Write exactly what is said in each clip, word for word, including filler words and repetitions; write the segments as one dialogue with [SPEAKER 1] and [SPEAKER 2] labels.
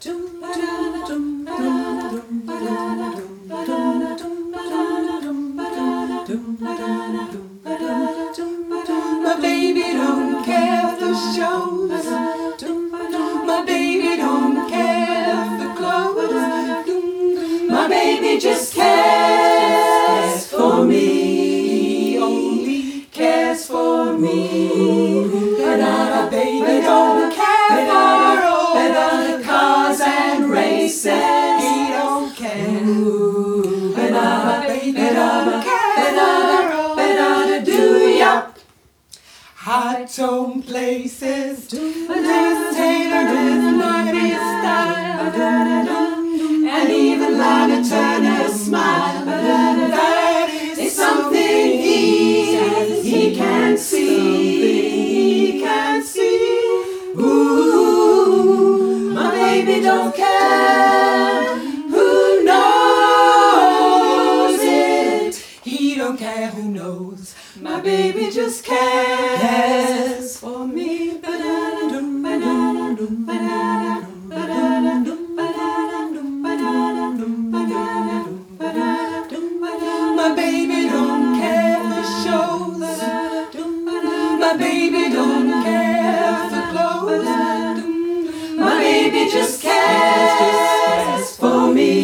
[SPEAKER 1] My baby don't care for shows. My baby don't care for clothes. My baby just cares for me. Only cares for me. But my baby don't care for cars and races. He don't care. But my baby don't care. Hot tone places, Liz Taylor is nineties style, and even Lana Turner's smile. That is something he, he can see, he can see. Ooh, my baby don't care, who knows it? He don't care who knows. My baby just cares for me. My baby don't care for shows. My baby don't care for clothes. My baby just cares for me.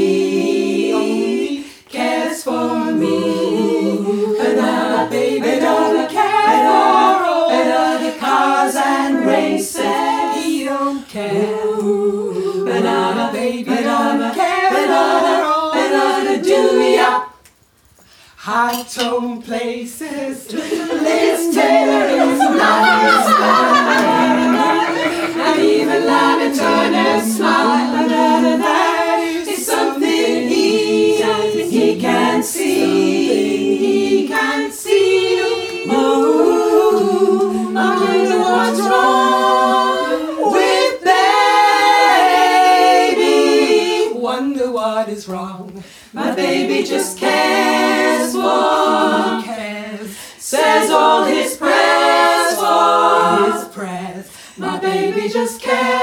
[SPEAKER 1] Cares for me. But my baby don't care for cars and races. He don't care. But my baby don't care for do ya. High tone places. Liz Taylor is nice. And even Lana Turner's smile. That is something he, he can see. He can see. Ooh, I wonder what's wrong with baby. Wonder what is wrong. My baby just cares for, cares, says all his prayers for his prayers. My baby just cares.